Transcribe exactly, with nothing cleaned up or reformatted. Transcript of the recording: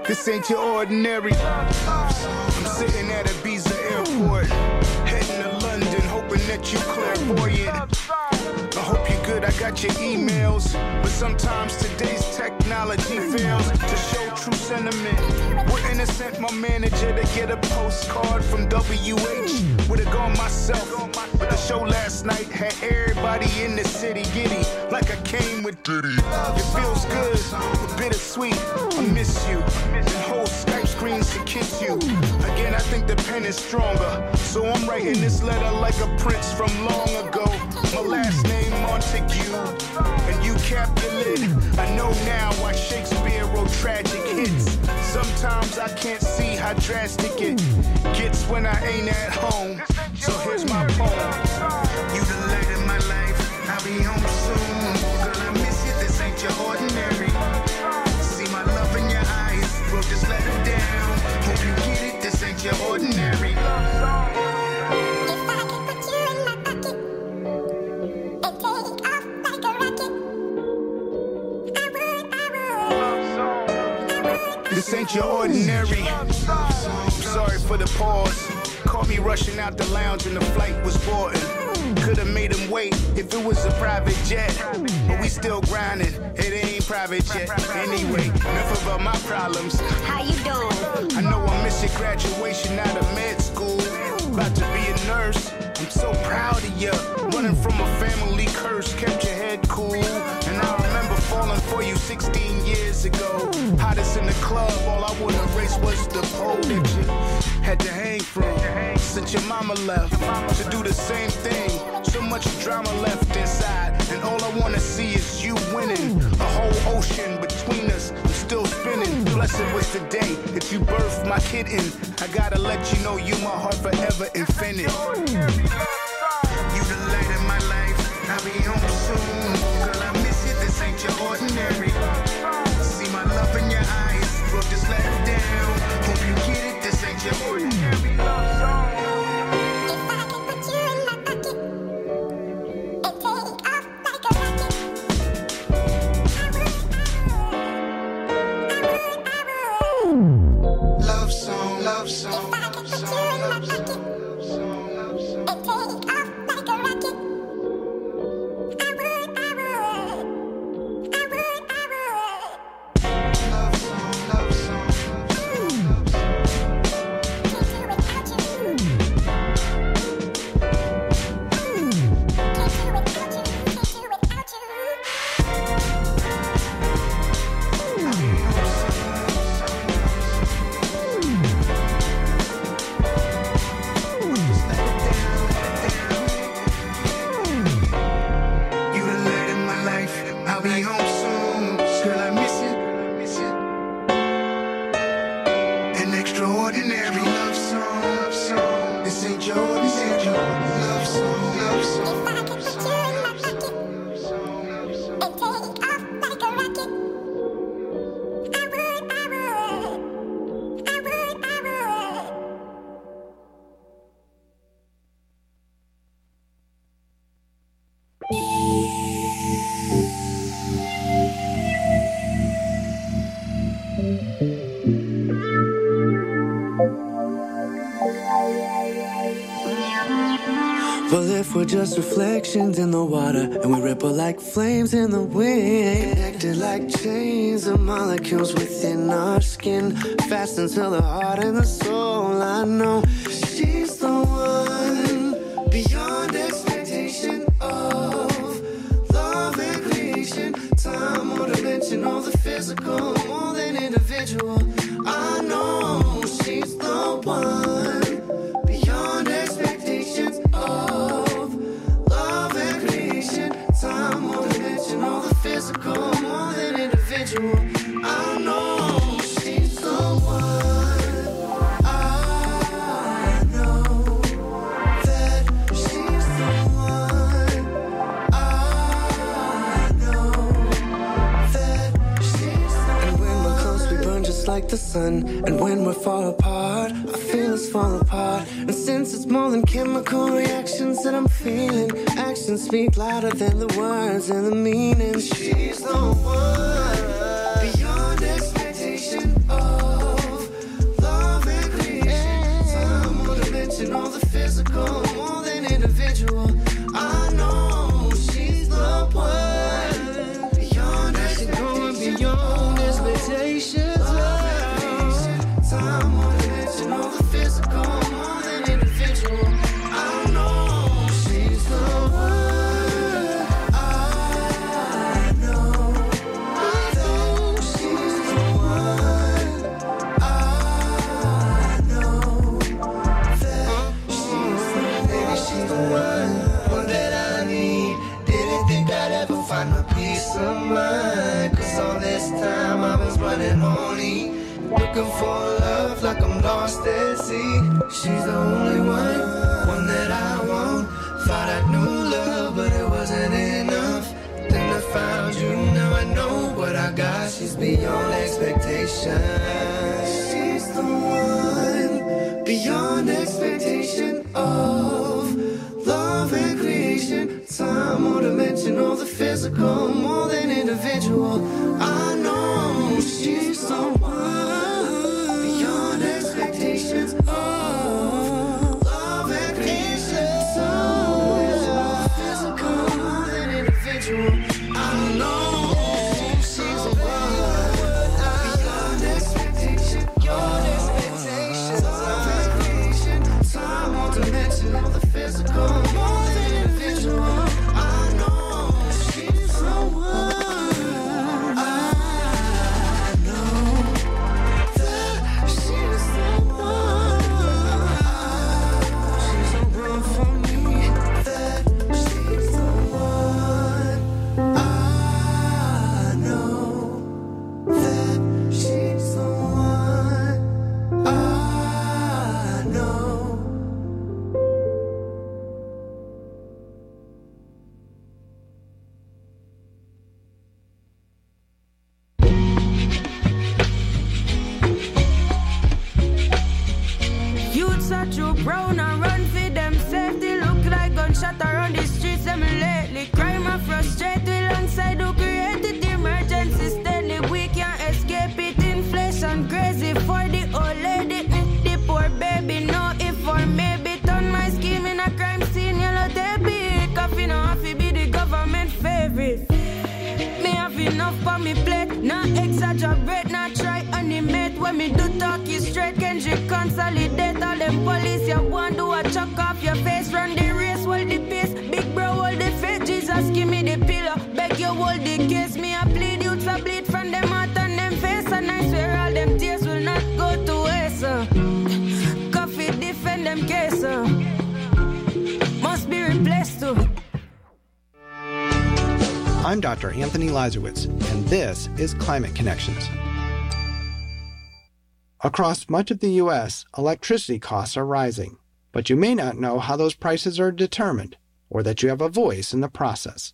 This ain't your ordinary. I'm sitting at Ibiza airport, heading to London, hoping that you clairvoyant. I hope you're good, I got your emails, but sometimes today's technology fails to show true sentiment. Wouldn't have sent my manager to get a postcard from W H. Would've gone myself, but the show last night had everybody in the city giddy, like I came with Diddy. It feels good, but bittersweet. I miss you, and whole Skype screens to kiss you. Again, I think the pen is stronger, so I'm writing this letter like a prince from long ago. My last name Montague, and you Capulet. I know now why Shakespeare wrote tragic hits. Sometimes I can't see how drastic it gets when I ain't at home. So here's my poem. You the light of my life, I'll be home soon. Girl, I miss you, this ain't your ordinary. See my love in your eyes, bro, just let it down. Hope you get it, this ain't your ordinary. This ain't your ordinary. I'm sorry for the pause. Caught me rushing out the lounge and the flight was boarding. Could've made him wait if it was a private jet. But we still grinding, it ain't private jet. Anyway, enough about my problems. How you doing? I know I missed your graduation out of med school. About to be a nurse, I'm so proud of you. Running from a family curse, kept your head cool. And I remember falling for you sixteen years ago. Hottest in the club, all I wanna race was the pole that you had to hang from. Since your mama left to do the same thing. So much drama left inside, and all I wanna see is you winning. A whole ocean between us, I'm still spinning. Blessed was the day that you birthed my kid in. I gotta let you know you my heart forever infinite. You the light of my life, I'll be home soon. Girl, I miss you, this ain't your ordinary. See my love in your eyes, bro, just let it down. Hope you get it, this ain't your ordinary love song. Love song, love song, love song, love song. Well, if we're just reflections in the water and we ripple like flames in the wind, connected like chains of molecules within our skin, fast until the heart and the soul. I know she's the one beyond expectation of love and creation, time or dimension, all the physical, more than individual. I know she's the one beyond expectations of love and creation, time or dimension, all the physical, more than individual. I know she's the one. I know that she's the one. I know that she's the one. And when we're close, we burn just like the sun. And when we're far apart, I feel us fall apart. And since it's more than chemical reactions that I'm feeling, actions speak louder than the words and the meaning. She's the one beyond expectation of physical, more than individual. I know she's the one. Beyond expectations, beyond expectations. Time more dimensional, the physical, more than individual. I know she's the one. I know, I know she's the one. I know that she's the one. Maybe she's the one, one that I need. Didn't think I'd ever find my peace of mind. Cause all this time I was running only, looking for love like I'm lost at sea. She's the only one, one that I want. Thought I knew love, but it wasn't enough. Then I found you, now I know what I got. She's beyond expectation. She's the one, beyond expectation of love and creation. Time more dimensional, the physical, more than individual. I know she's the one, beyond expectations of love and creation. So physical, more than individual. I know she's the one, beyond expectation, beyond expectations. Love and creation, time more dimensional, the physical, more than individual. I know she's the one. Brown and run for them safety. Look like gunshot around the streets them lately. Crime and frustrated alongside who created the emergency. Steady, we can't escape it. Inflation crazy for the old lady. The poor baby, no if or maybe. Turn my scheme in a crime scene. Yellow tape. Coffee no have to be the government favorite. Me have enough for me plate. Not exaggerate, not try animate. When me do talk you straight, Kendrick consolidate. All them police you want do a chuck off your face. Run the race, hold the pace. Big bro, hold the faith. Jesus give me the pillow. Beg you hold the case. Me I plead, you to bleed from them heart and them face. And I swear all them tears will not go to waste. Uh. Coffee defend them case. Uh. Must be replaced too. I'm Doctor Anthony Lazarowitz, and this is Climate Connections. Across much of the U S, electricity costs are rising, but you may not know how those prices are determined, or that you have a voice in the process.